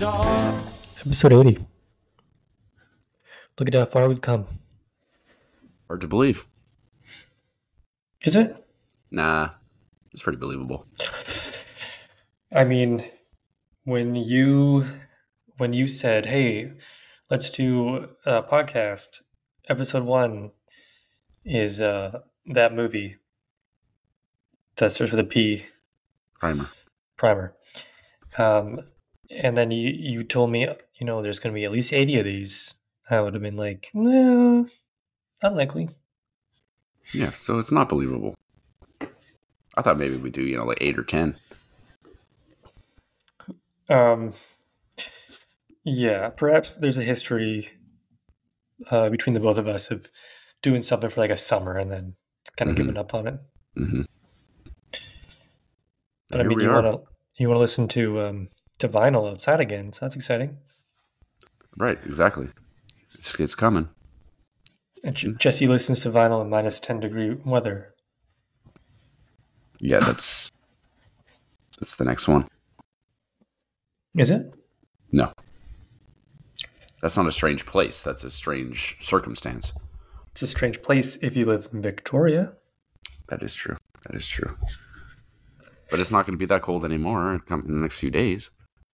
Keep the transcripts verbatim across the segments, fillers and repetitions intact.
dog. Episode eighty. Look at how far we've come. Hard to believe. Is it? Nah, it's pretty believable. I mean, when you when you said, "Hey, let's do a podcast," episode one is uh, that movie that starts with a P, Primer. Primer. Um, and then you you told me, you know, there's going to be at least eighty of these. I would have been like, no, unlikely. Yeah, so it's not believable. I thought maybe we'd do, you know, like eight or ten. Um, yeah, perhaps there's a history uh, between the both of us of doing something for like a summer and then kind of Mhm. giving up on it. Mm-hmm. But I mean, you want to you want to listen to um, to vinyl outside again, so that's exciting. Right, exactly. It's, it's coming. And J- Jesse listens to vinyl in minus ten degree weather. Yeah, that's that's the next one. Is it? No. That's not a strange place. That's a strange circumstance. It's a strange place if you live in Victoria. That is true. That is true. But it's not going to be that cold anymore in the next few days.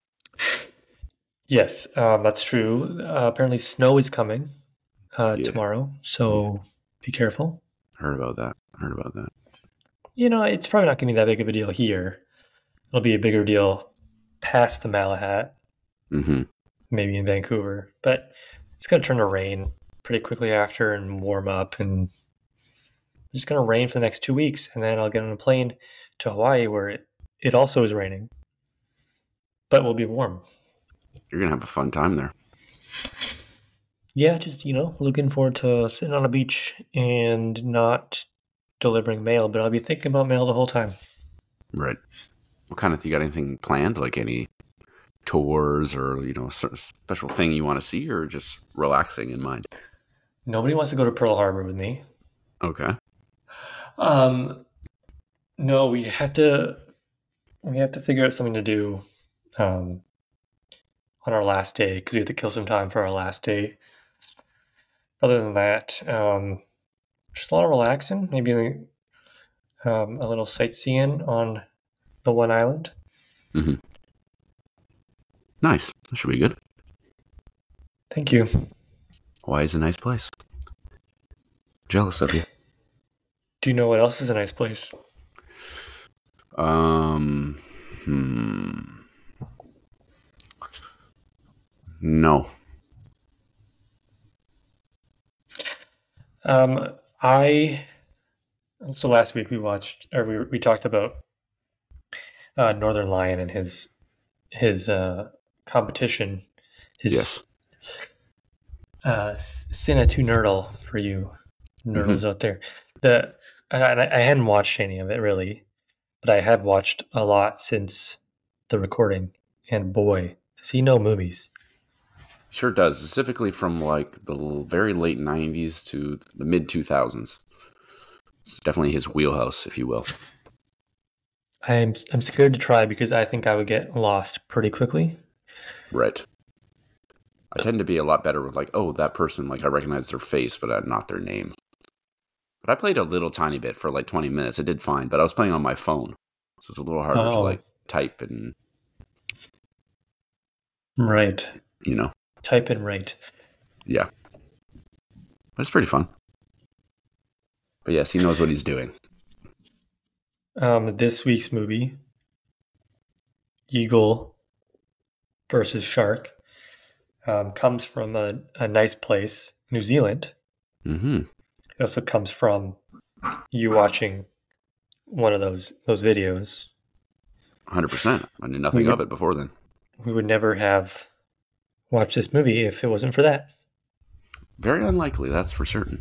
Yes, um, that's true. Uh, apparently, snow is coming uh, Yeah. tomorrow, so be careful. Heard about that. Heard about that. You know, it's probably not going to be that big of a deal here. It'll be a bigger deal past the Malahat, Mm-hmm. maybe in Vancouver. But it's going to turn to rain pretty quickly after and warm up. And it's just going to rain for the next two weeks. And then I'll get on a plane to Hawaii where it, it also is raining. But will be warm. You're going to have a fun time there. Yeah, just, you know, looking forward to sitting on a beach and not delivering mail. But I'll be thinking about mail the whole time. Right. What kind of, you got anything planned? Like any tours or, you know, sort of special thing you want to see, or just relaxing in mind? Nobody wants to go to Pearl Harbor with me. Okay. Um, no, we have to we have to figure out something to do um, on our last day because we have to kill some time for our last day. Other than that, um, just a lot of relaxing. Maybe um, a little sightseeing on the one island. Mm-hmm. Nice. That should be good. Thank you. Hawaii's a nice place. Jealous of you. Do you know what else is a nice place? Um. Hmm. No. Um, I so last week we watched or we we talked about uh, Northern Lion and his his uh, competition. His Yes. uh, Sinatu Nerdle for you nerdles out there. The I, I hadn't watched any of it really, but I have watched a lot since the recording. And boy, does he know movies! Sure does. Specifically from like the l- very late nineties to the mid two thousands. It's definitely his wheelhouse, if you will. I'm I'm scared to try because I think I would get lost pretty quickly. Right. I tend to be a lot better with like, oh, that person, like I recognize their face, but uh, not their name. But I played a little tiny bit for like twenty minutes. I did fine, but I was playing on my phone. So it's a little harder to Oh. like type and, Right. you know, Type in right. yeah. But it's pretty fun. But yes, he knows what he's doing. Um, this week's movie, Eagle versus Shark, um, comes from a, a nice place, New Zealand. Mm-hmm. It also comes from you watching one of those those videos. one hundred percent. I knew nothing We- of it before then. We would never have watched this movie if it wasn't for that. Very unlikely, that's for certain.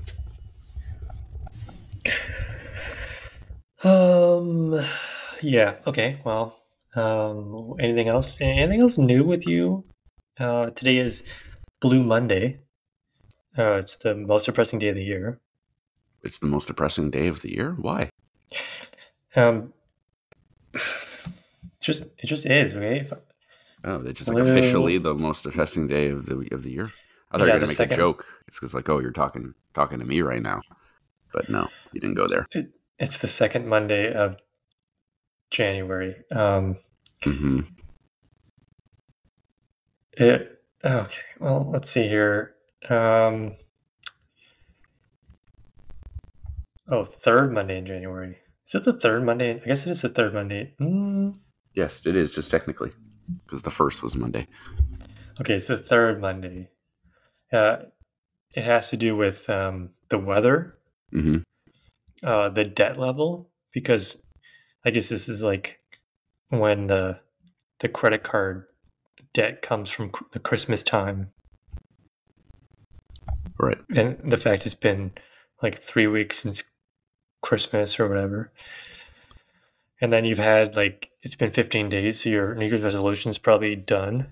Um, yeah. Okay. Well, um, anything else? Anything else new with you? Uh, today is Blue Monday. Uh, it's the most depressing day of the year. It's the most depressing day of the year? Why? Um, just it just is okay. If, Oh, it's just like Hello. officially the most depressing day of the of the year. I thought you Yeah, were the gonna make second. a joke. It's because like, oh, you're talking talking to me right now. But no, you didn't go there. It, it's the second Monday of January. Um, Mm-hmm. it okay. Well, let's see here. Um, oh, third Monday in January. Is it the third Monday? I guess it is the third Monday. Mm, Yes, it is just technically because the first was Monday. okay, it's the third Monday. Uh, it has to do with um, the weather, Mm-hmm. uh, the debt level, because I guess this is like when the the credit card debt comes from cr- the Christmas time, Right. and the fact it's been like three weeks since Christmas or whatever, and then you've had like it's been fifteen days, so your New Year's resolution is probably done.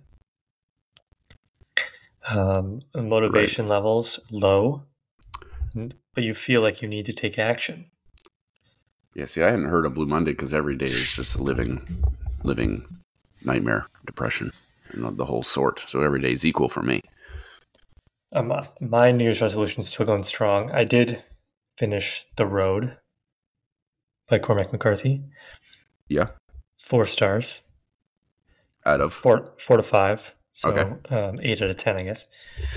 Um, motivation levels low, n- but you feel like you need to take action. Yeah. See, I hadn't heard of Blue Monday because every day is just a living, living nightmare, depression, and the whole sort. So every day is equal for me. Um, my New Year's resolution is still going strong. I did finish The Road by Cormac McCarthy. Yeah. Four stars. Out of Four, four to five. So Okay. um, eight out of ten, I guess.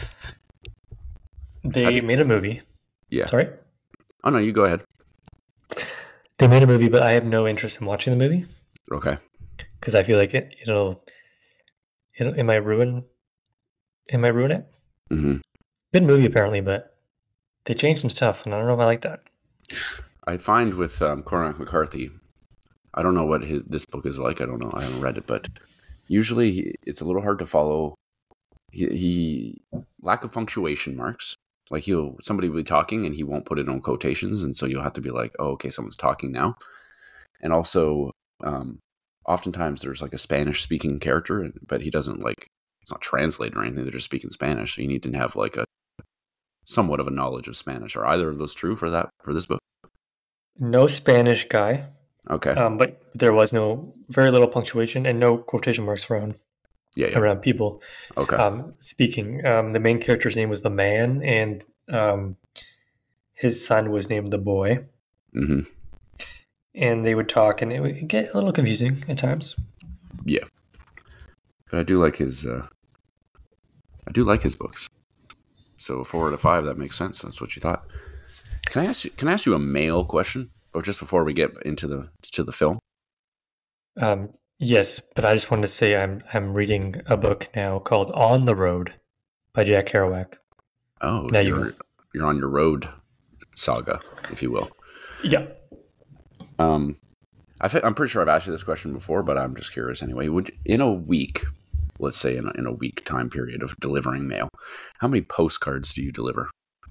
Have They you- made a movie. Yeah. Sorry? Oh no, you go ahead. They made a movie, but I have no interest in watching the movie Okay. because I feel like it, it'll, it'll, it might ruin, it might ruin it. Mm-hmm. Good movie apparently, but they changed some stuff, and I don't know if I like that. I find with um, Cormac McCarthy, I don't know what his, this book is like. I don't know. I haven't read it, but usually he- it's a little hard to follow. He, he lack of punctuation marks. Like he'll somebody will be talking and he won't put it on quotations, and so you'll have to be like, "Oh, okay, someone's talking now." And also, um, oftentimes there's like a Spanish speaking character, and- but he doesn't like it's not translated or anything. They're just speaking Spanish. So you need to have like a somewhat of a knowledge of Spanish. Are either of those true for that for this book? No Spanish guy, Okay. um, but there was no, very little punctuation and no quotation marks around, Yeah. Yeah. around people Okay. um, speaking. Um, the main character's name was the man, and um, his son was named the boy. Mm-hmm. And they would talk, and it would get a little confusing at times. Yeah. But I do like his. Uh, I do like his books. So four out of five, that makes sense. That's what you thought. Can I ask you? Can I ask you a mail question? But just before we get into the to the film. Um, yes, but I just wanted to say I'm I'm reading a book now called On the Road by Jack Kerouac. Oh, Now you you're you're on your road saga, if you will. Yeah. Um, I thi- I'm pretty sure I've asked you this question before, but I'm just curious anyway. Would in a week, let's say in a, in a week time period of delivering mail, how many postcards do you deliver?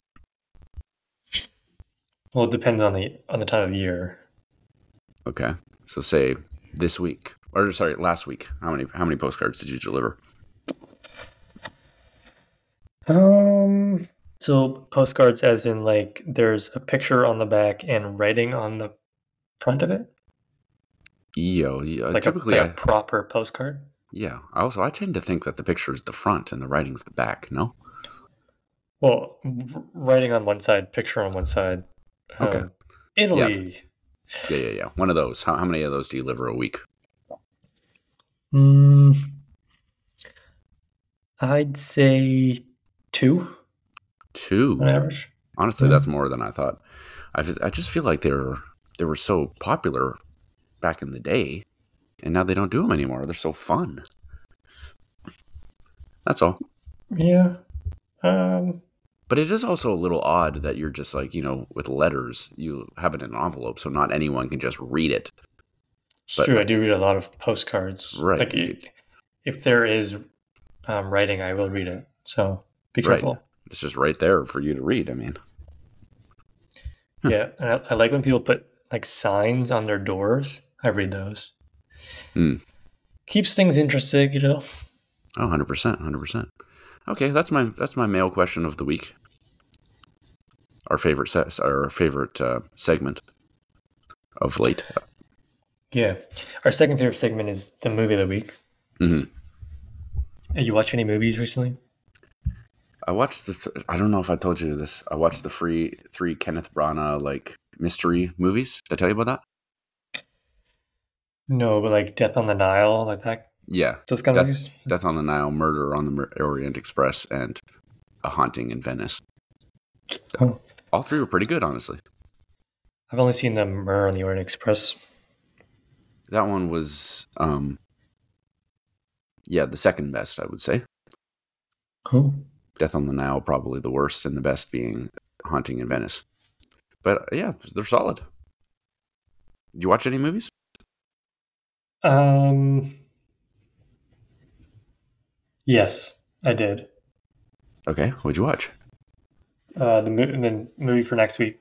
Well, it depends on the on the time of year. Okay, so say this week, or sorry, last week. How many how many postcards did you deliver? Um. So postcards, as in like there's a picture on the back and writing on the front of it, Yo, yeah, like a, typically, like a I, proper postcard. yeah. I also I tend to think that the picture is the front and the writing's the back. No. Well, w- writing on one side, picture on one side. Okay. Um, Italy. Yeah, yeah, yeah. One of those. How how many of those do you deliver a week? Mm, I'd say two Two. on average. Honestly, Yeah. that's more than I thought. I f- I just feel like they were they were so popular back in the day, and now they don't do them anymore. They're so fun. That's all. Yeah. Um, But it is also a little odd that you're just like, you know, with letters, you have it in an envelope, so not anyone can just read it. it's But, true. I like- do read a lot of postcards. Right, Like you i- could- if there is um, writing, I will read it. So be Right. careful. It's just right there for you to read. I mean, Yeah. And I, I like when people put like signs on their doors. I read those. Hmm. Keeps things interesting, you know. oh, one hundred percent, one hundred percent. Okay, that's my that's my mail question of the week. Our favorite set, our favorite uh, segment of late. Yeah. Our second favorite segment is the movie of the week. hmm You watch any movies recently? I watched the. Th- I don't know if I told you this. I watched the free three Kenneth Branagh like mystery movies. Did I tell you about that? No, but like Death on the Nile, like that, Yeah, those kind of Death movies. Death on the Nile, Murder on the Mer- Orient Express, and A Haunting in Venice. Oh, All three were pretty good, honestly. I've only seen the Murder on the Orient Express. That one was, um, yeah, the second best, I would say. Cool. Death on the Nile probably the worst, and the best being Haunting in Venice. But uh, yeah, they're solid. Did you watch any movies? Um, yes, I did. Okay, what'd you watch? Uh, the, mo- the movie for next week.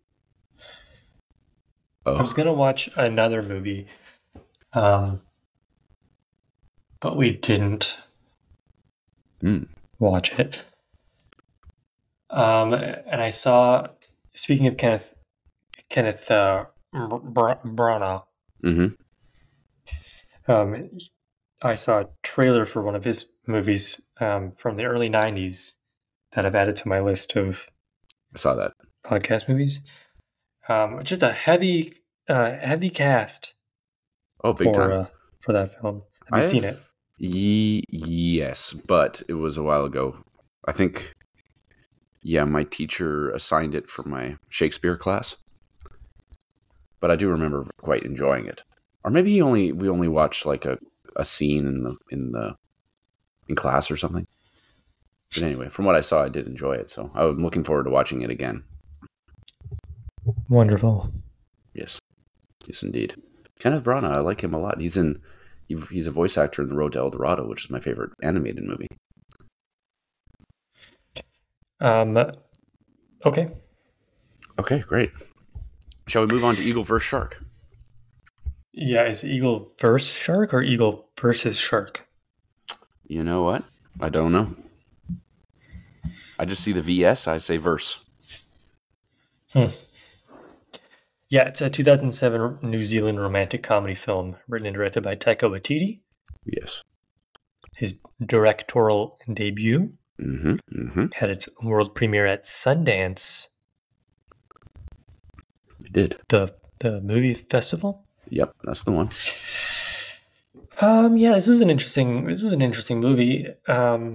Oh, I was gonna watch another movie, um, but we didn't mm. watch it. Um, and I saw. Speaking of Kenneth, Kenneth uh, Br- Branagh, Mm-hmm. um, I saw a trailer for one of his movies um, from the early nineties that I've added to my list of I saw that. podcast movies. Um, just a heavy, uh, heavy cast Oh, big for time. uh, for that film. Have you I seen have, it? Ye- yes, but it was a while ago. I think, yeah, my teacher assigned it for my Shakespeare class, but I do remember quite enjoying it. Or maybe he only we only watched like a, a scene in the in the in class or something. But anyway, from what I saw, I did enjoy it, so I'm looking forward to watching it again. Wonderful. Yes, yes, indeed. Kenneth Branagh, I like him a lot. He's in he, he's a voice actor in The Road to El Dorado, which is my favorite animated movie. Um, okay. Okay, great. Shall we move on to Eagle versus Shark? Yeah, is it Eagle versus Shark or Eagle versus Shark? You know what? I don't know. I just see the V S, I say verse. Hmm. Yeah, it's a two thousand seven New Zealand romantic comedy film written and directed by Taika Waititi. Yes. His directorial debut Mm-hmm. Mm-hmm. had its world premiere at Sundance, It did. the the movie festival. Yep, that's the one. Um, yeah, this is an interesting. This was an interesting movie. Um,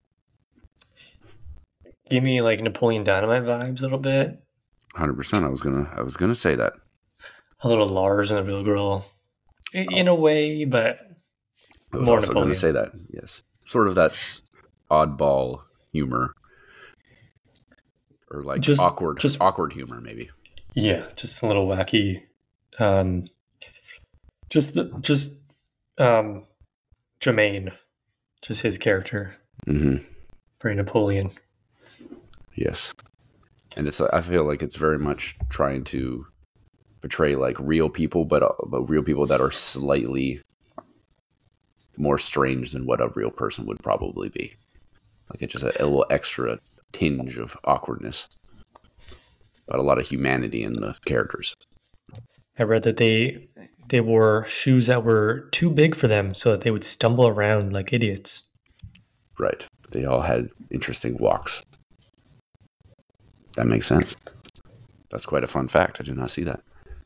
gave me like Napoleon Dynamite vibes a little bit. one hundred percent. I was gonna. I was gonna say that. A little Lars and the Real Girl, in, in a way, but I was more also Napoleon. gonna say that. Yes, sort of that s- oddball humor, or like Just- awkward, just- awkward humor, maybe. Yeah, just a little wacky. Um, just the, just um, Jermaine, just his character, Mm-hmm. very Napoleon. Yes, and it's. I feel like it's very much trying to portray like real people, but uh, but real people that are slightly more strange than what a real person would probably be. Like it's just a, a little extra tinge of awkwardness, but a lot of humanity in the characters. I read that they they wore shoes that were too big for them, so that they would stumble around like idiots. Right. They all had interesting walks. That makes sense. That's quite a fun fact. I did not see that.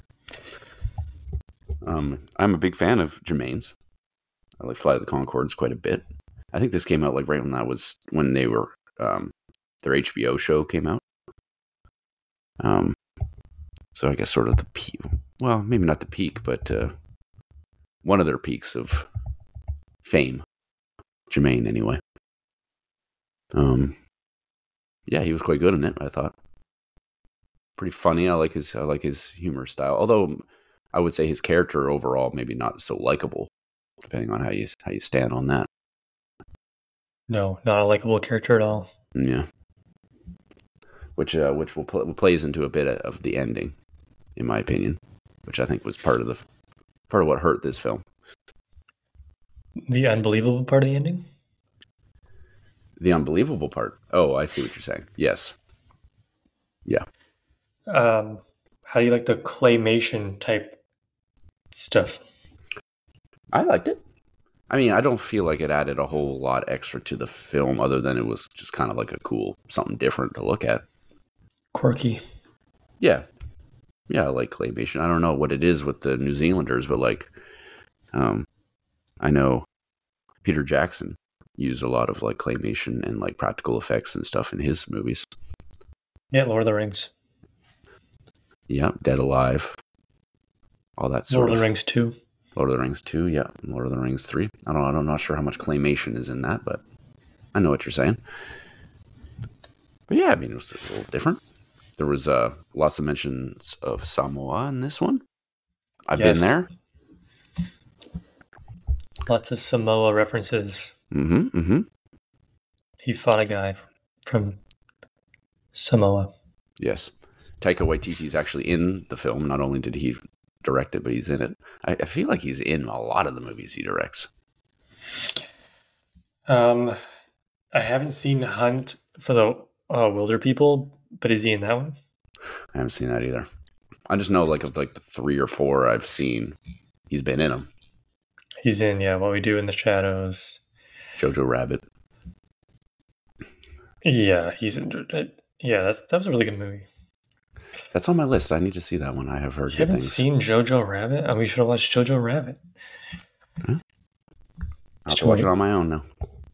Um, I'm a big fan of Jermaine's. I like Flight of the Conchords quite a bit. I think this came out like right when that was when they were um, their H B O show came out. Um, so I guess sort of the peak. Well, maybe not the peak, but uh, one of their peaks of fame. Jermaine, anyway. Um, yeah, he was quite good in it. I thought pretty funny. I like his I like his humor style. Although I would say his character overall maybe not so likable, depending on how you how you stand on that. No, not a likable character at all. Yeah, which uh, which will pl- plays into a bit of the ending, in my opinion, which I think was part of the part of what hurt this film. The unbelievable part of the ending? The unbelievable part. Oh, I see what you're saying. Yes. Yeah. Um, how do you like the claymation type stuff? I liked it. I mean, I don't feel like it added a whole lot extra to the film other than it was just kind of like a cool, something different to look at. Quirky. Yeah. Yeah, I like claymation. I don't know what it is with the New Zealanders, but like, um, I know Peter Jackson used a lot of like claymation and like practical effects and stuff in his movies. Yeah, Lord of the Rings. Yeah, Dead Alive. All that sort Lord of of. the Rings two. Lord of the Rings two, yeah. Lord of the Rings three. I don't know, I'm not sure how much claymation is in that, but I know what you're saying. But yeah, I mean, it was a little different. There was uh, lots of mentions of Samoa in this one. I've Yes. been there. Lots of Samoa references. Mm-hmm, mm-hmm. He fought a guy from Samoa. Yes. Taika Waititi's actually in the film. Not only did he direct it, but he's in it. I, I feel like he's in a lot of the movies he directs. Um, I haven't seen Hunt for the uh, Wilder People, but is he in that one? I haven't seen that either. I just know like of like the three or four I've seen, he's been in them. He's in, yeah, What We Do in the Shadows. Jojo Rabbit. Yeah, he's in. Yeah, that's, that was a really good movie. That's on my list. I need to see that one. I have heard You good haven't things. seen Jojo Rabbit? Oh, we should have watched Jojo Rabbit. Huh? I'll have to watch it on my own now.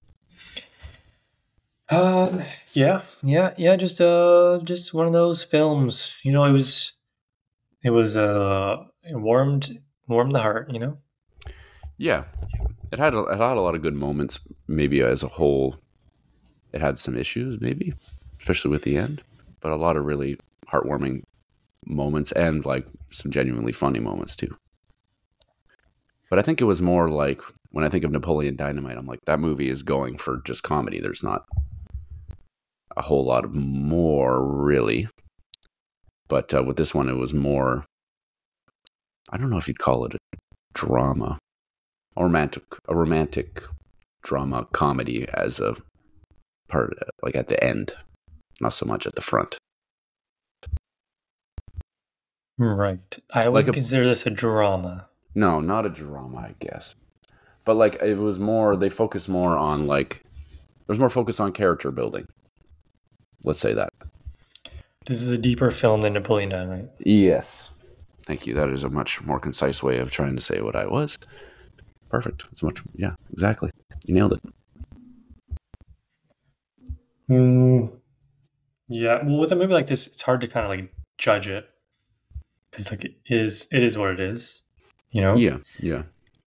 Uh, yeah, yeah, yeah. Just uh, just one of those films. You know, it was, it was uh, it warmed warmed the heart. You know. Yeah, it had a, it had a lot of good moments. Maybe as a whole, it had some issues, maybe, especially with the end. But a lot of really heartwarming moments and like some genuinely funny moments too. But I think it was more like when I think of Napoleon Dynamite, I'm like, that movie is going for just comedy. There's not a whole lot of more really. But uh, with this one, it was more, I don't know if you'd call it a drama, a romantic, a romantic drama comedy as a part, like at the end, not so much at the front. Right. I would Like a- consider this a drama. No, not a drama, I guess. But like it was more, they focused more on like, there's more focus on character building. Let's say that. This is a deeper film than Napoleon Dynamite. Yes. Thank you. That is a much more concise way of trying to say what I was. Perfect. It's much, yeah, exactly. You nailed it. Mm, yeah. Well, with a movie like this, it's hard to kind of like judge it because like it is, it is what it is. You know. Yeah, yeah.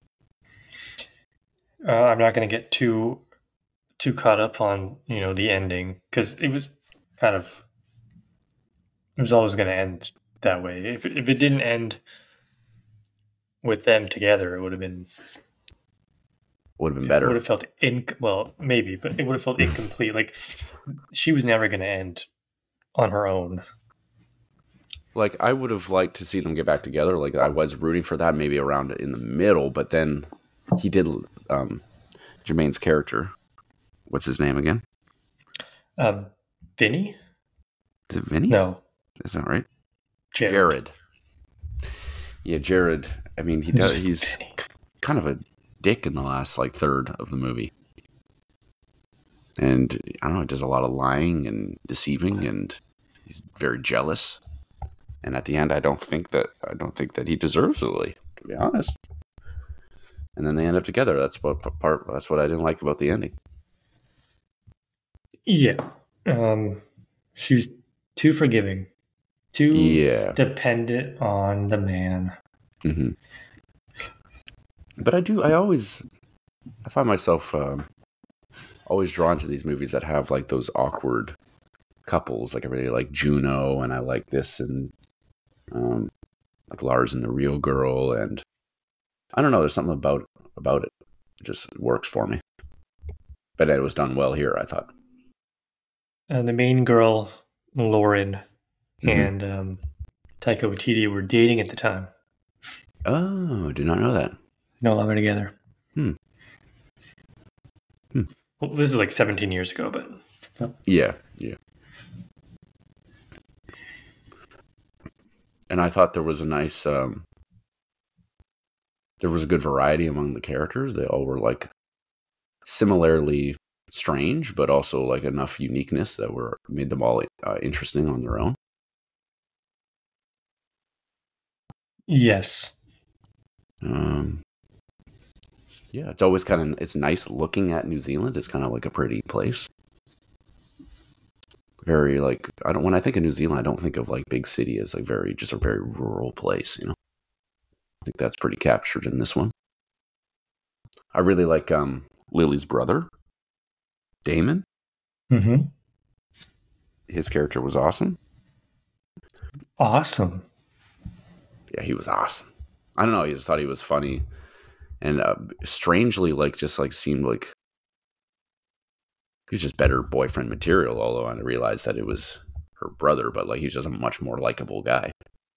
Uh, I'm not going to get too too caught up on, you know, the ending because it was kind of, it was always going to end that way. If it, if it didn't end with them together, it would have been Would have been It better. would have felt in well, maybe, but it would have felt incomplete. Like she was never going to end on her own. Like I would have liked to see them get back together. Like I was rooting for that, maybe around in the middle. But then he did. Um, Jermaine's character. What's his name again? Um, Vinny? Is it Vinny? No, Is that right? Jared. Jared. Yeah, Jared. I mean, he does. He's Vinny. kind of a dick in the last like third of the movie, and I don't know. He does a lot of lying and deceiving, and he's very jealous. And at the end, I don't think that I don't think that he deserves Lily, to be honest. And then they end up together. That's what part. That's what I didn't like about the ending. Yeah. Um, she was too forgiving, too Yeah. dependent on the man. Mm-hmm. But I do. I always. I find myself um, always drawn to these movies that have like those awkward couples. Like I really like Juno, and I like this, and um, like Lars and the Real Girl, and I don't know. There's something about about it. It just works for me. But it was done well here, I thought. Uh, the main girl, Lauren, Mhm. and um, Taika Waititi were dating at the time. Oh, did not know that. No longer together. Hmm. Hmm. Well, this is like seventeen years ago, but Yeah, yeah. And I thought there was a nice, um, there was a good variety among the characters. They all were like similarly strange, but also like enough uniqueness that were made them all uh, interesting on their own. Yes. Um, yeah, it's always kind of, it's nice looking at New Zealand. It's kind of like a pretty place. Very like, I don't, when I think of New Zealand, I don't think of like big city as like very, just a very rural place, you know? I think that's pretty captured in this one. I really like um, Lily's brother, Damon. Mm-hmm. His character was awesome. Awesome. Yeah, he was awesome. I don't know. I just thought he was funny. And uh, strangely, like, just like seemed like he was just better boyfriend material. Although I realized that it was her brother, but like he's just a much more likable guy.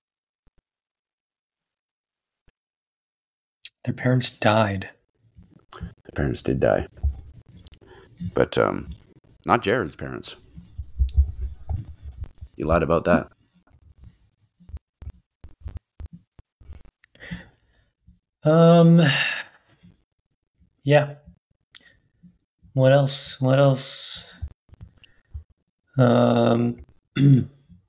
Their parents died. Their parents did die, but um, not Jared's parents. You lied about that. Um. Yeah. What else? What else? Um. It's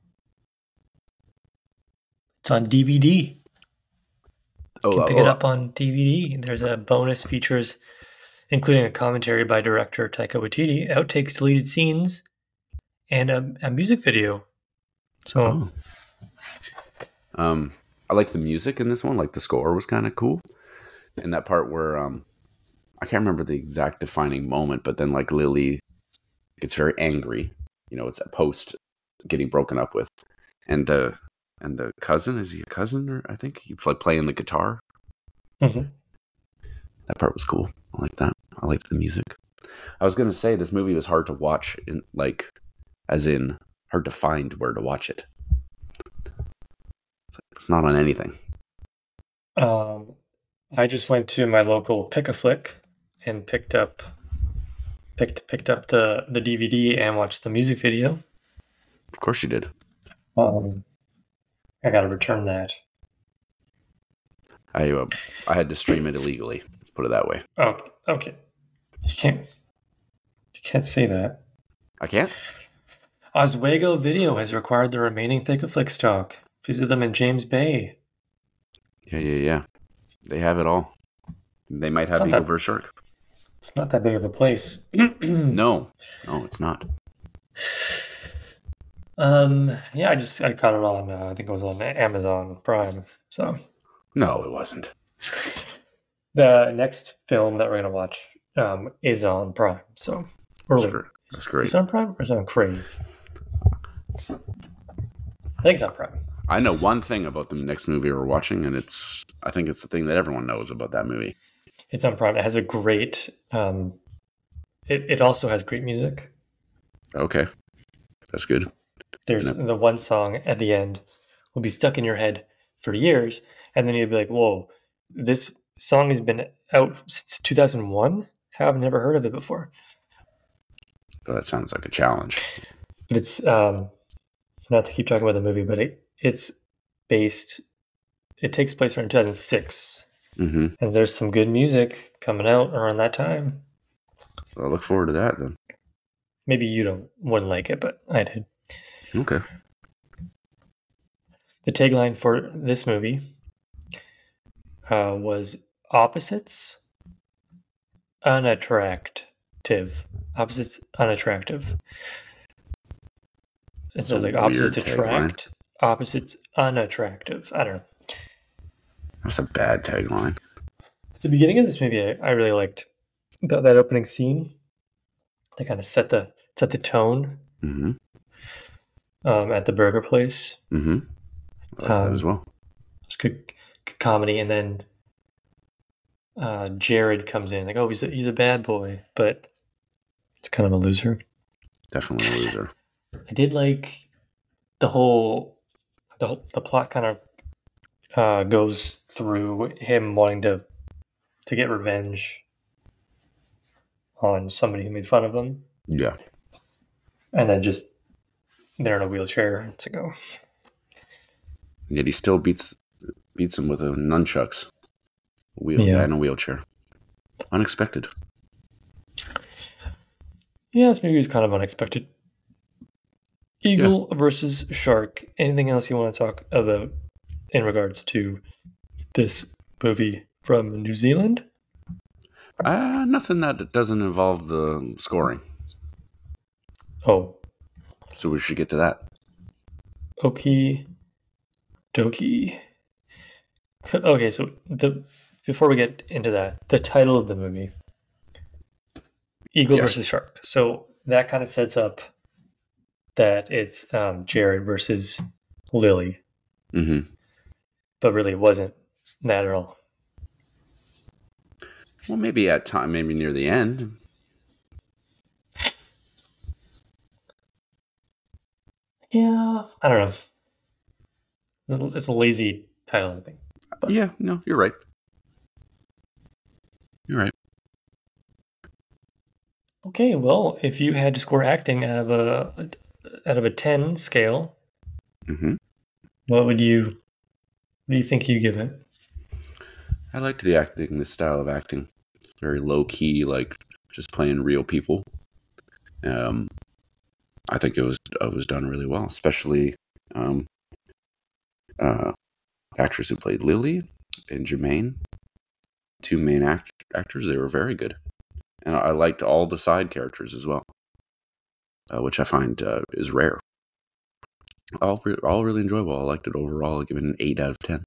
on D V D. You Oh, can pick oh, it up on D V D. There's a bonus features, including a commentary by director Taika Waititi, outtakes, deleted scenes, and a, a music video. So, oh. Um, I like the music in this one. Like the score was kind of cool. In that part where um, I can't remember the exact defining moment, but then like Lily gets very angry. You know, it's a post getting broken up with, and the and the cousin, is he a cousin, or I think he's like playing the guitar. mm-hmm. That part was cool. I like that. I liked the music. I was gonna say this movie was hard to watch, in like, as in hard to find where to watch it. It's not on anything. Um, I just went to my local Pick-a-Flick and picked up picked picked up the the D V D and watched the music video. Of course you did. Um, I got to return that. I uh, I had to stream it illegally. Let's put it that way. Oh, okay. You can't you can't say that. I can't? Oswego Video has required the remaining Pick-a-Flick stock. Visit them in James Bay. Yeah, yeah, yeah. They have it all. They might have Eagle versus Shark. It's not that big of a place. No, no, it's not. Um, yeah, I just I caught it on. Uh, I think it was on Amazon Prime. So no, it wasn't. The next film that we're gonna watch um, is on Prime. So that's great. That's great. Is it on Prime or is it on Crave? I think it's on Prime. I know one thing about the next movie we're watching, and it's I think it's the thing that everyone knows about that movie. It's on Prime. It has a great. Um, it it also has great music. Okay, that's good. There's no. the one song at the end will be stuck in your head for years, and then you'll be like, "Whoa, this song has been out since two thousand one. How I've never heard of it before." Well, that sounds like a challenge. But it's um, not to keep talking about the movie, but it it's based. It takes place around two thousand six, mm-hmm. and there's some good music coming out around that time. Well, I look forward to that then. Maybe you don't wouldn't like it, but I did. Okay. The tagline for this movie uh, was opposites unattractive. Opposites unattractive. It says like opposites attract, opposites unattractive. I don't know. That's a bad tagline. At the beginning of this movie, I, I really liked that, that opening scene. They kind of set the set the tone. Mm-hmm. Um, at the burger place. Mm-hmm. I like um, that as well. It's good, good comedy, and then uh, Jared comes in like, oh, he's a, he's a bad boy, but it's kind of a loser. Definitely a loser. I did like the whole the the plot kind of uh, goes through him wanting to to get revenge on somebody who made fun of him. Yeah, and then just. They're in a wheelchair to go. Yet he still beats beats him with a nunchucks. Wheel Yeah. guy in a wheelchair. Unexpected. Yeah, this movie was kind of unexpected. Eagle yeah. versus shark. Anything else you want to talk about in regards to this movie from New Zealand? Uh, nothing that doesn't involve the scoring. Oh. So we should get to that. Okie dokie. Okay, so the before we get into that, the title of the movie, Eagle yes. versus Shark. So that kind of sets up that it's um, Jared versus Lily. Mm-hmm. But really it wasn't that at all. Well, maybe at time, maybe near the end. Yeah, I don't know. It's a lazy title, I think. But. Yeah, no, you're right. You're right. Okay, well, if you had to score acting out of a out of a ten scale, mm-hmm. what would you what do you think you give it? I liked the acting, the style of acting. It's very low key, like just playing real people. Um, I think it was it was done really well, especially um, uh, actress who played Lily and Jermaine, two main act- actors. They were very good, and I liked all the side characters as well, uh, which I find uh, is rare. All re- all really enjoyable. I liked it overall. I give it an eight out of ten.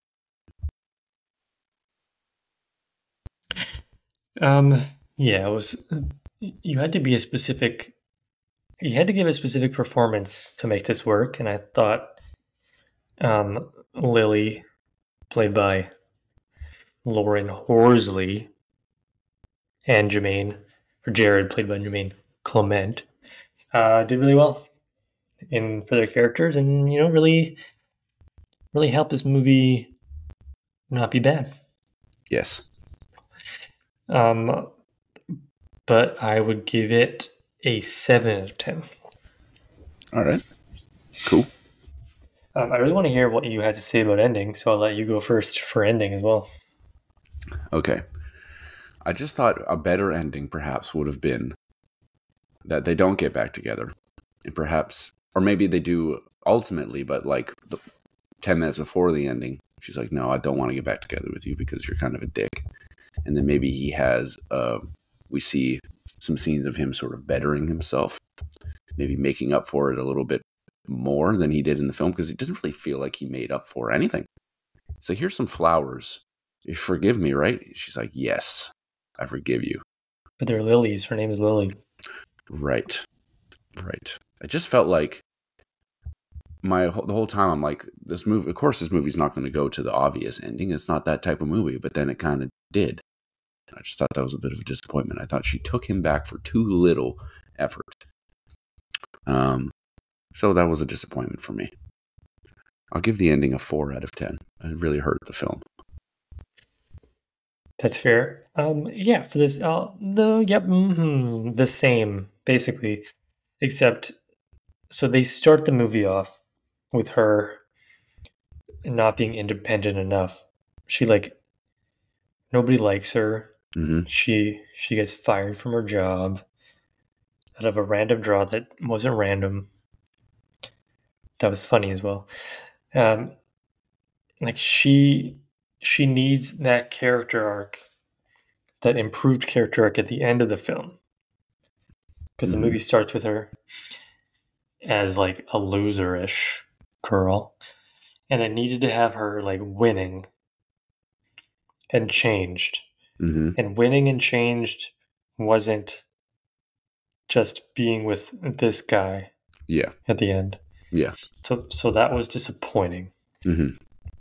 Um. Yeah, it was. You had to be a specific. You had to give a specific performance to make this work, and I thought, um, Lily, played by Lauren Horsley, and Jermaine, or Jared, played by Jermaine Clement, uh, did really well in for their characters, and you know, really, really helped this movie not be bad. Yes. Um, but I would give it a seven out of ten. All right. Cool. Um, I really want to hear what you had to say about ending, so I'll let you go first for ending as well. Okay. I just thought a better ending perhaps would have been that they don't get back together. And perhaps, or maybe they do ultimately, but like the, ten minutes before the ending, she's like, no, I don't want to get back together with you because you're kind of a dick. And then maybe he has, uh, we see some scenes of him sort of bettering himself, maybe making up for it a little bit more than he did in the film, because it doesn't really feel like he made up for anything. So here's some flowers. You forgive me, right? She's like, yes, I forgive you. But they're lilies. Her name is Lily. Right. Right. I just felt like my the whole time I'm like, this movie, of course this movie's not going to go to the obvious ending. It's not that type of movie, but then it kind of did. I just thought that was a bit of a disappointment. I thought she took him back for too little effort. Um, so that was a disappointment for me. I'll give the ending a four out of ten. It really hurt the film. That's fair. Um, yeah, for this, uh, the yep, mm-hmm, the same basically, except so they start the movie off with her not being independent enough. She like nobody likes her. Mm-hmm. She she gets fired from her job out of a random draw that wasn't random. That was funny as well. Um, like she she needs that character arc, that improved character arc at the end of the film, because mm-hmm. the movie starts with her as like a loserish girl, and it needed to have her like winning and changed. Mm-hmm. And winning and changed wasn't just being with this guy. Yeah. At the end. Yeah. So so that was disappointing. Mm-hmm.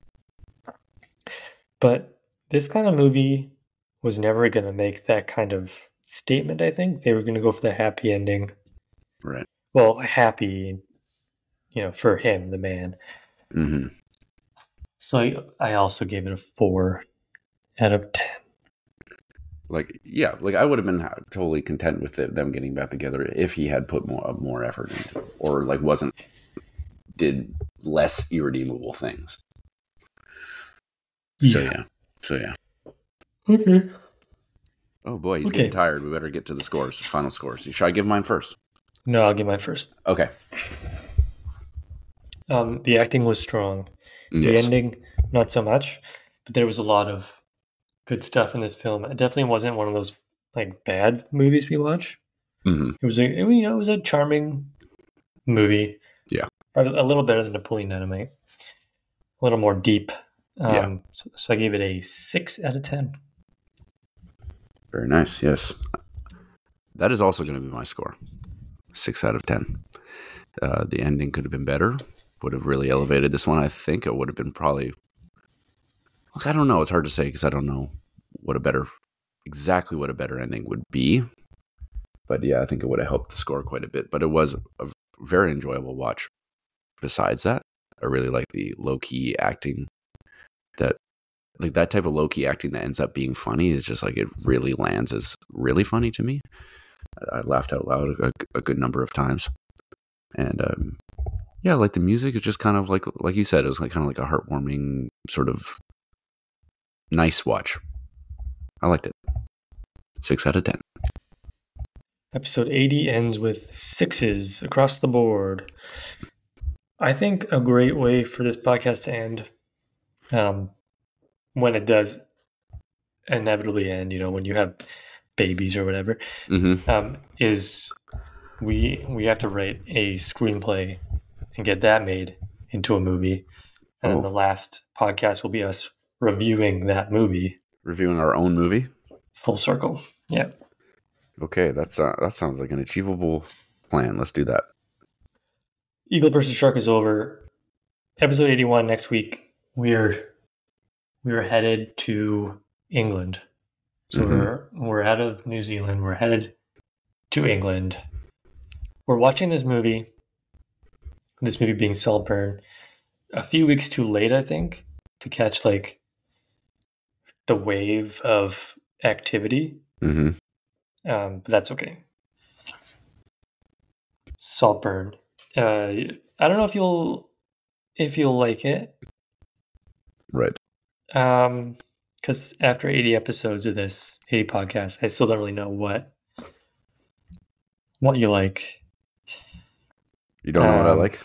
But this kind of movie was never going to make that kind of statement, I think. They were going to go for the happy ending. Right. Well, happy, you know, for him, the man. Mm-hmm. So I, I also gave it a four out of ten. Like, yeah, like I would have been totally content with it, them getting back together if he had put more more effort into it, or like wasn't did less irredeemable things. Yeah. So yeah, so yeah. Okay. Oh boy, he's Okay. getting tired. We better get to the scores, final scores. Should I give mine first? No, I'll give mine first. Okay. Um, the acting was strong. The Yes. ending, not so much, but there was a lot of good stuff in this film. It definitely wasn't one of those like bad movies we watch. Mm-hmm. It was a it, you know it was a charming movie. Yeah. Probably a little better than Napoleon Dynamite. A little more deep. Um, Yeah. So, so I gave it a six out of ten. Very nice. Yes. That is also going to be my score. Six out of ten. Uh, the ending could have been better. Would have really elevated this one. I think it would have been probably. Look, I don't know. It's hard to say because I don't know what a better, exactly what a better ending would be. But yeah, I think it would have helped the score quite a bit. But it was a very enjoyable watch. Besides that, I really like the low key acting. That like that type of low key acting that ends up being funny is just like it really lands as really funny to me. I, I laughed out loud a, a good number of times, and um, yeah, like the music is just kind of like like you said, it was like kind of like a heartwarming sort of nice watch. I liked it. Six out of ten. Episode eighty ends with sixes across the board. I think a great way for this podcast to end, um, when it does inevitably end, you know, when you have babies or whatever, Mm-hmm. um, is we we have to write a screenplay and get that made into a movie. And Oh. then the last podcast will be us reviewing that movie. Reviewing our own movie. Full circle. Yeah. Okay, that's uh, that sounds like an achievable plan. Let's do that. Eagle versus Shark is over. Episode eighty-one next week. We're we're headed to England. So Mhm. we're we're out of New Zealand. We're headed to England. We're watching this movie. This movie being Saltburn, a few weeks too late, I think, to catch like the wave of activity. Mm-hmm. Um, but that's okay. Saltburn. Uh, I don't know if you'll if you'll like it. Right. Um, because after eighty episodes of this, eighty podcasts, I still don't really know what what you like. You don't know what I Um, like?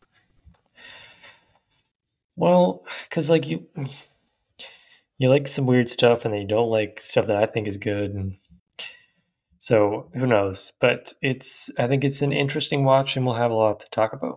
Well, because like you you like some weird stuff, and then you don't like stuff that I think is good, and so who knows? But it's I think it's an interesting watch, and we'll have a lot to talk about.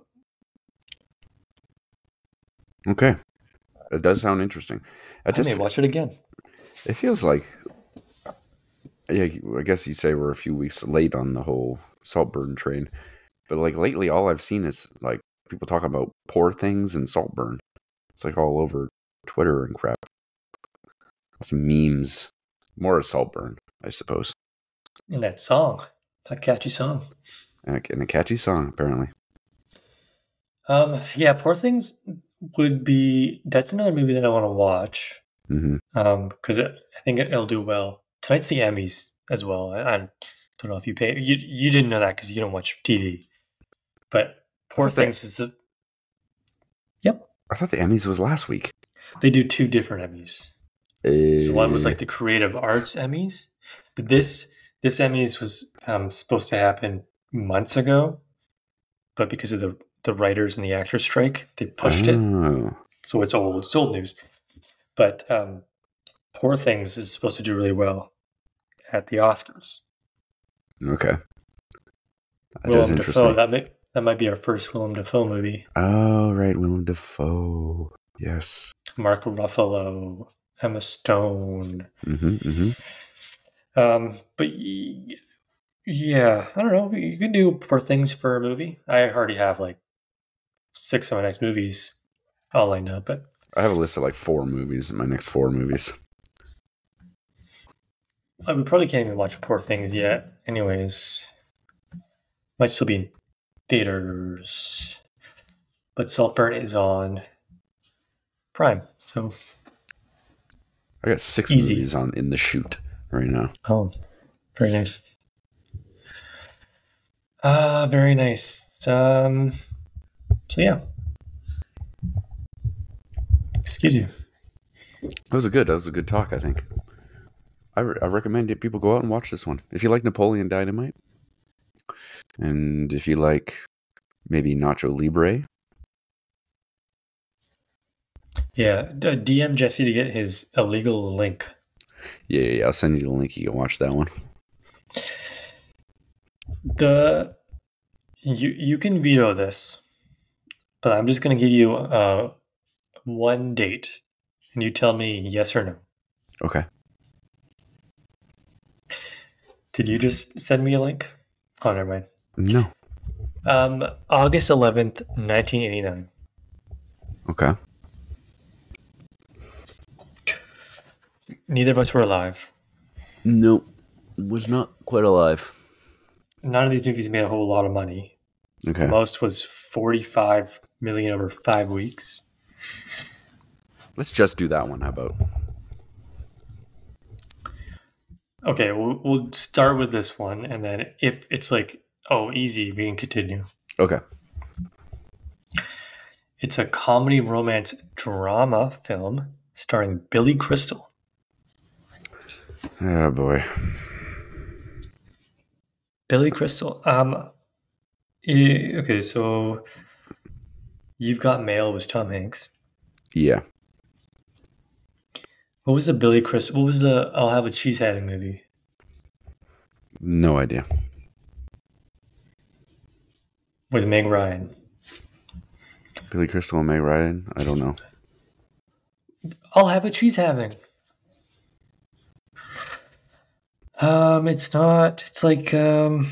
Okay. It does sound interesting. I I just may watch it again. it feels like yeah, I guess you'd say we're a few weeks late on the whole Saltburn train. But like lately all I've seen is like people talking about Poor Things and Saltburn. It's like all over Twitter and crap. Some memes. More of Saltburn, I suppose. And that song, that catchy song. And a, and a catchy song, apparently. Um, yeah, Poor Things would be that's another movie that I want to watch. Mm-hmm. Um, because I think it'll do well. Tonight's the Emmys as well. I, I don't know if you pay. You you didn't know that because you don't watch T V. But Poor thought that- Things is a, yep. I thought the Emmys was last week. They do two different Emmys. So one was like the Creative Arts Emmys, but this this Emmys was um, supposed to happen months ago, but because of the the writers and the actors strike, they pushed it. Oh. So it's old. It's old news. But um, Poor Things is supposed to do really well at the Oscars. Okay. That is Willem interesting. Dafoe. That may, that might be our first Willem Dafoe movie. Oh, right. Willem Dafoe. Yes. Mark Ruffalo, Emma Stone. Mm-hmm, mm-hmm. Um, but y- yeah, I don't know. You can do Poor Things for a movie. I already have like six of my next movies all lined up, but I have a list of like four movies, my next four movies. I we probably can't even watch Poor Things yet. Anyways, might still be in theaters, but Saltburn is on Prime. So I got six Easy. movies on in the shoot right now. oh, very nice. Ah, uh, very nice. Um, so yeah. Excuse you. That was a good. That was a good talk, I think. I, re- I recommend it. People go out and watch this one. If you like Napoleon Dynamite, and if you like maybe Nacho Libre. Yeah, d- D M Jesse to get his illegal link. Yeah, yeah, yeah, I'll send you the link. You can watch that one. The you you can veto this, but I'm just gonna give you uh one date, and you tell me yes or no. Okay. Did you just send me a link? Oh, never mind. No. Um, August eleventh, nineteen eighty nine. Okay. Neither of us were alive. Nope. Was not quite alive. None of these movies made a whole lot of money. Okay. The most was forty-five million over five weeks. Let's just do that one. How about? Okay, we'll, we'll start with this one, and then if it's like, oh, easy, we can continue. Okay. It's a comedy romance drama film starring Billy Crystal. Oh boy. Billy Crystal. Um. eh, Okay, so You've Got Mail was Tom Hanks. Yeah. What was the Billy Crystal? What was the I'll Have a Cheese Head movie? No idea. With Meg Ryan. Billy Crystal and Meg Ryan. I don't know. I'll Have a Cheese Having. Um, it's not. It's like um.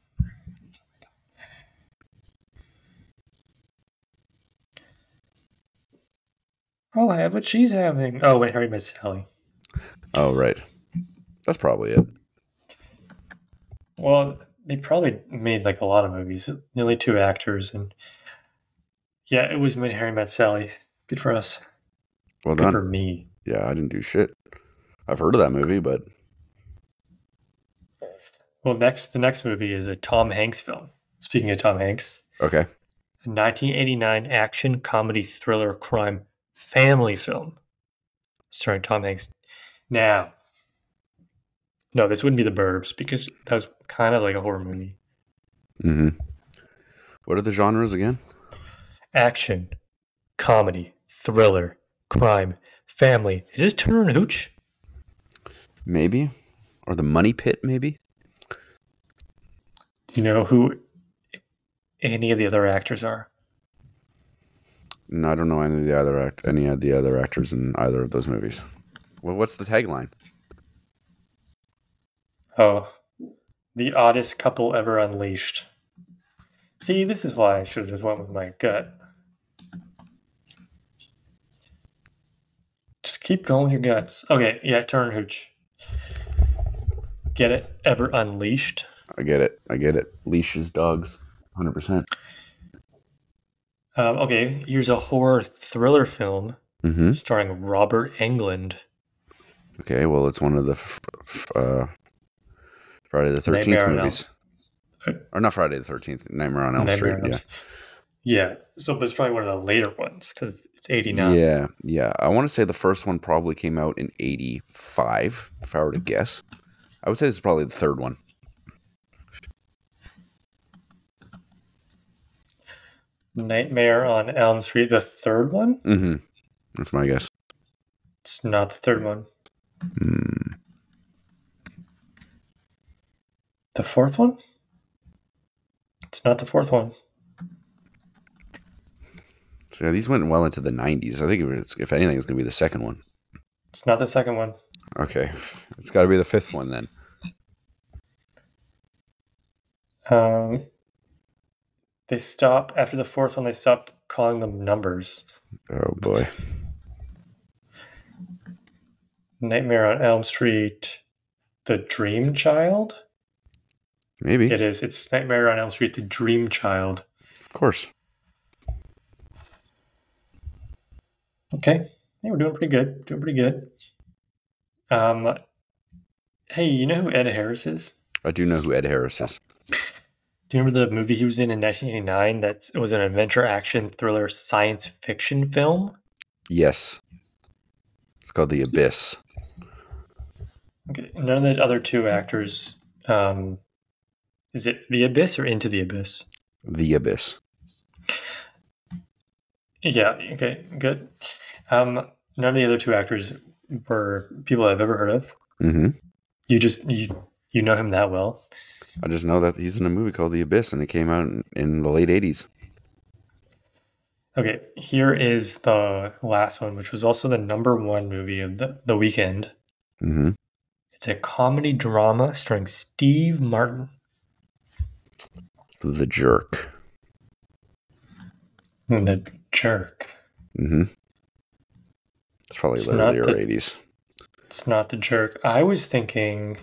I'll have what she's having. Oh, When Harry Met Sally. Oh right. That's probably it. Well, they probably made like a lot of movies. Nearly two actors, and yeah, it was When Harry Met Sally. Good for us. Well Good done. for me. Yeah, I didn't do shit. I've heard of that movie, but Well, next the next movie is a Tom Hanks film. Speaking of Tom Hanks, okay. a nineteen eighty-nine action comedy thriller crime family film starring Tom Hanks. Now, no, this wouldn't be The Burbs because that was kind of like a horror movie. Mm-hmm. What are the genres again? Action, comedy, thriller, crime, family. Is this Turner and Hooch? Maybe. Or The Money Pit, maybe? Do you know who any of the other actors are? No, I don't know any of the other act any of the other actors in either of those movies. Well, what's the tagline? Oh, The Oddest Couple Ever Unleashed. See, this is why I should have just went with my gut. Just keep going with your guts. Okay, yeah, Turner and Hooch. Get it? Ever Unleashed. I get it. I get it. Leashes dogs. one hundred percent. Um, okay, here's a horror thriller film Mm-hmm. starring Robert Englund. Okay, well, it's one of the f- f- uh, Friday the thirteenth Nightmare on movies. Or not Friday the thirteenth. Nightmare on Elm Nightmare Street. on Elm Yeah. Street. Yeah, so that's probably one of the later ones because it's eighty-nine. Yeah, yeah. I want to say the first one probably came out in eighty-five, if I were to guess. I would say this is probably the third one. Nightmare on Elm Street, the third one? Mm-hmm. That's my guess. It's not the third one. Mm. The fourth one? It's not the fourth one. So yeah, these went well into the nineties. I think it was, if anything, it's going to be the second one. It's not the second one. Okay. It's got to be the fifth one then. Um, they stop, after the fourth one, they stop calling them numbers. Oh, boy. Nightmare on Elm Street, The Dream Child? Maybe. It is. It's Nightmare on Elm Street, The Dream Child. Of course. Okay. Hey, we're doing pretty good. Doing pretty good. Um, hey, you know who Ed Harris is? I do know who Ed Harris is. Do you remember the movie he was in in nineteen eighty-nine? That it was an adventure action thriller science fiction film. Yes. It's called The Abyss. Okay, none of the other two actors. Um, is it The Abyss or Into the Abyss? The Abyss. Yeah. Okay. Good. Um, none of the other two actors were people I've ever heard of. Mm-hmm. You just you you know him that well. I just know that he's in a movie called The Abyss, and it came out in, in the late eighties. Okay, here is the last one, which was also the number one movie of the, the weekend. Mm-hmm. It's a comedy drama starring Steve Martin. The Jerk. The Jerk. Mm-hmm. It's probably It's the not earlier the- eighties. It's not The Jerk. I was thinking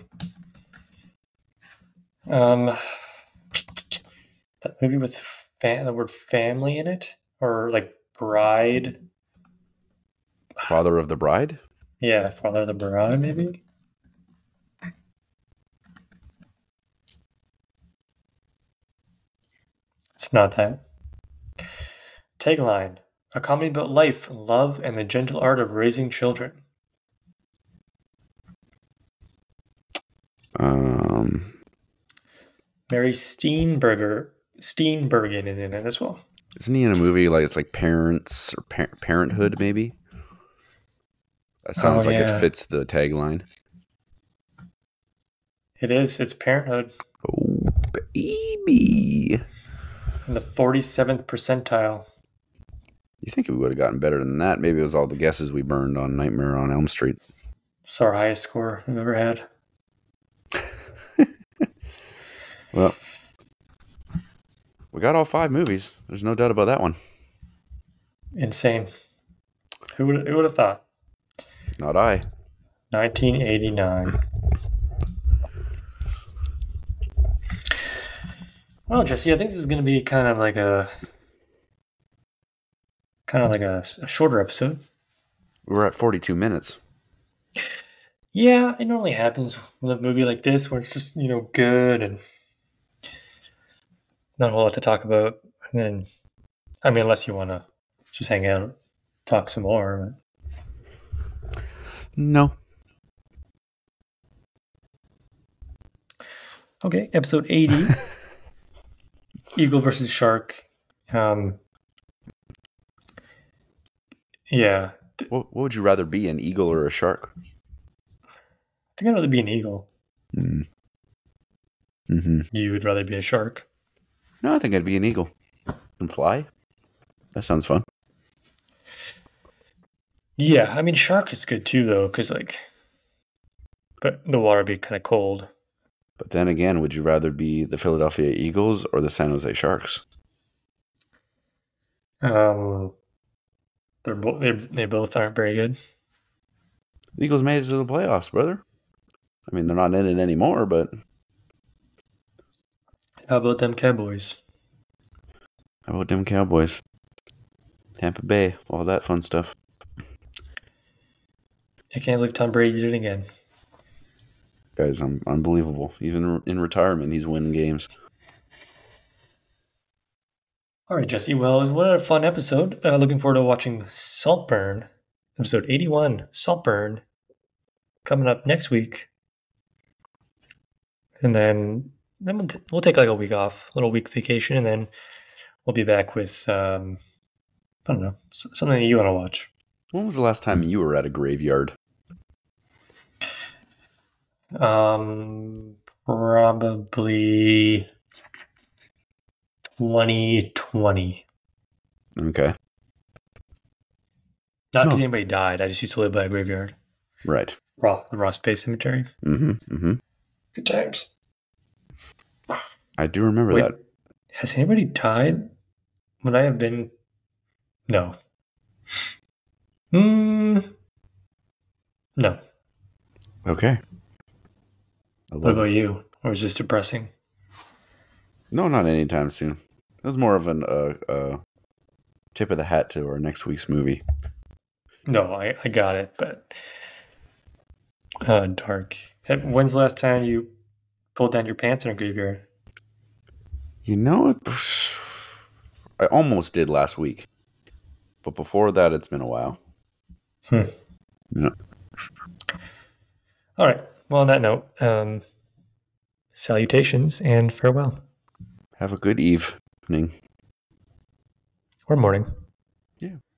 um that movie with fa- the word family in it, or like bride. Father of the Bride? Yeah, Father of the Bride, maybe. It's not that. Tagline: a comedy about life, love, and the gentle art of raising children. Um, Mary Steenburgen Steenburgen is in it as well. isn't he in a movie like it's like Parents or par- Parenthood? Maybe that sounds Oh, like yeah. it fits the tagline. It is. It's Parenthood Oh, baby! in the forty-seventh percentile. You think we would have gotten better than that? Maybe it was all the guesses we burned on Nightmare on Elm Street. It's our highest score we've ever had. Well, we got all five movies. There's no doubt about that one. Insane. Who would who would have thought? Not I. nineteen eighty-nine. Well, Jesse, I think this is going to be kind of like a kind of like a, a shorter episode. We're at forty-two minutes. Yeah, it normally happens with a movie like this where it's just, you know, good and not a whole lot to talk about. And then, I mean, unless you want to just hang out, talk some more. No. Okay, episode eighty. Eagle versus Shark. Um, yeah, What, what would you rather be, an eagle or a shark? I think I'd rather be an eagle. Mm. Mm-hmm. You would rather be a shark. No, I think I'd be an eagle and fly. That sounds fun. Yeah, I mean, shark is good too, though, because like, but the water would be kind of cold. But then again, would you rather be the Philadelphia Eagles or the San Jose Sharks? Um, they're both they they both aren't very good. The Eagles made it to the playoffs, brother. I mean, they're not in it anymore, but How about them Cowboys? how about them Cowboys? Tampa Bay, all that fun stuff. I can't believe Tom Brady did it again. Guys, I'm unbelievable. Even in retirement, he's winning games. All right, Jesse. Well, what a fun episode. Uh, looking forward to watching Saltburn, episode eighty-one, Saltburn, coming up next week. And then, then we'll, t- we'll take like a week off, a little week vacation, and then we'll be back with, um, I don't know, s- something that you want to watch. When was the last time you were at a graveyard? Um, probably twenty twenty. Okay. Not because Oh. anybody died. I just used to live by a graveyard. Right. Raw, the Ross Bay Cemetery. Mm-hmm. Mm-hmm. Good times. I do remember Wait, that. has anybody died? Would I have been? No. Hmm. No. Okay. I What love about this. you? Or is this depressing? No, not anytime soon. It was more of an uh, uh, tip of the hat to our next week's movie. No, I, I got it, but uh, dark. Hey, when's the last time you pulled down your pants in a graveyard? You know, it, I almost did last week. But before that, it's been a while. Hmm. Yeah. All right. well, on that note, um, salutations and farewell. Have a good evening. Or morning. Yeah.